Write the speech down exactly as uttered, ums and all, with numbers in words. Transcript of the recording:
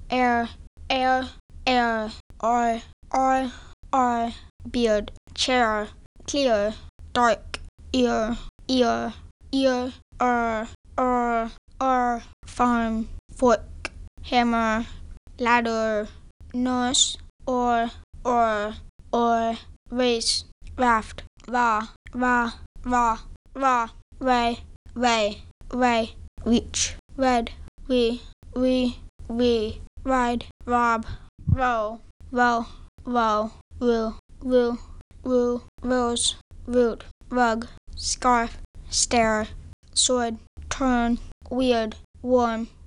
air, air, air, or, or, or, beard, chair, clear, dark, ear, ear, ear, er, er, er, farm, fork, hammer, ladder, nurse, or, or, or, race, raft, va, va, va, va, way, way, way, reach, red, we, we, we, ride, rob, row, row, row, rule, rule, rule, rose, root, rug, scarf, stare, sword, turn, weird, warm,